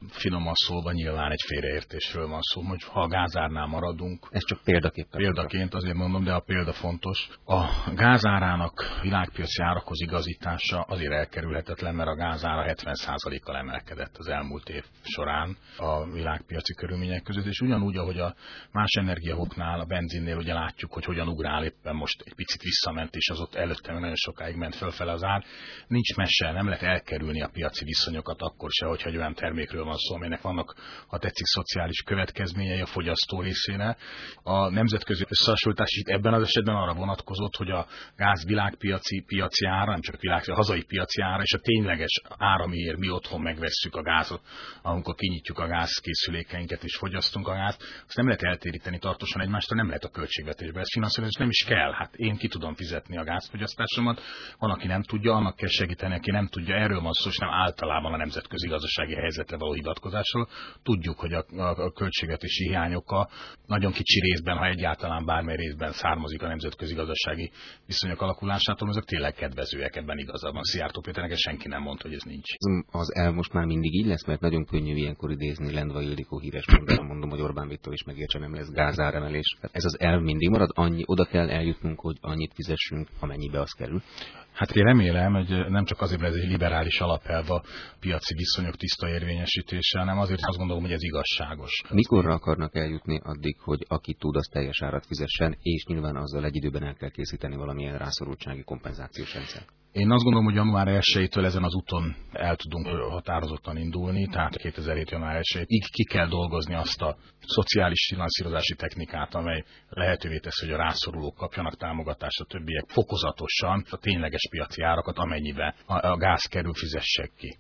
finoman szólva nyilván egy félreértésről van szó, hogy ha a gázárnál maradunk. Ez csak példaképpen. Példaként azért mondom, de a példa fontos. A gázárának világpiaci árakhoz igazítása azért elkerülhetetlen, mert a gázára 70%-kal emelkedett az elmúlt év során a világpiaci körülmények között, és ugyanúgy, ahogy a más energiahoknál, a benzinnél ugye látjuk, hogy hogyan ugrál éppen most egy picit visszament, és az ott előtte nagyon sokáig ment fölfele az ár. Nincs mese, nem lehet elkerülni a piaci viszonyokat akkor se, hogyha egy olyan termékről van szó, aminek vannak, ha tetszik, szociális következményei a fogyasztó részére. A nemzetközi összehasonlítás itt ebben az esetben arra vonatkozott, hogy a gáz világpiaci ára, nem csak a hazai piaci ára, és a tényleges ára, amiért mi otthon megvesszük a gázot, amikor kinyitjuk a gázkészülékeinket és fogyasztunk a gázt, azt nem lehet eltéríteni tartósan egymástól, nem lehet a költségvetésbe. Ez finanszírozás nem is kell. Hát én ki tudom fizetni a gázfogyasztásomat, van, aki nem tudja, annak kell segíteni, aki nem tudja. Erről van szó, és nem általában a nemzetközi gazdasági helyzetre való hivatkozásról. Tudjuk, hogy a költségvetési hiányokkal nagyon kicsi részben, ha egyáltalán bármely részben származik a nemzetközi gazdasági viszonyok alakulásától, azok tényleg kedvezőek, ebben igaza van. Szijjártó Péternek senki nem mondta, hogy ez nincs. Az elv most már mindig így lesz, mert nagyon könnyű ilyenkor idézni Lendvai Ildikó híres mondára, mondom, hogy Orbán Viktor is megértse, nem lesz gázáremelés. Ez az elv mindig marad, oda kell eljutnunk, hogy annyit fizessünk, amennyibe az kerül. Hát én remélem, hogy nem csak azért, mert ez egy liberális alapelv a piaci viszonyok tiszta érvényesítése, hanem azért azt gondolom, hogy ez igazságos. Mikorra akarnak eljutni addig, hogy aki tud, az teljes árat fizessen, és nyilván azzal egy időben el kell készíteni valamilyen rászorultsági kompenzációs rendszer? Én azt gondolom, hogy január 1-től ezen az úton el tudunk határozottan indulni, tehát 2007. január 1-ig ki kell dolgozni azt a szociális finanszírozási technikát, amely lehetővé teszi, hogy a rászorulók kapjanak támogatást, a többiek fokozatosan a tényleges piaci árakat, amennyibe a gáz kerül, fizessek ki.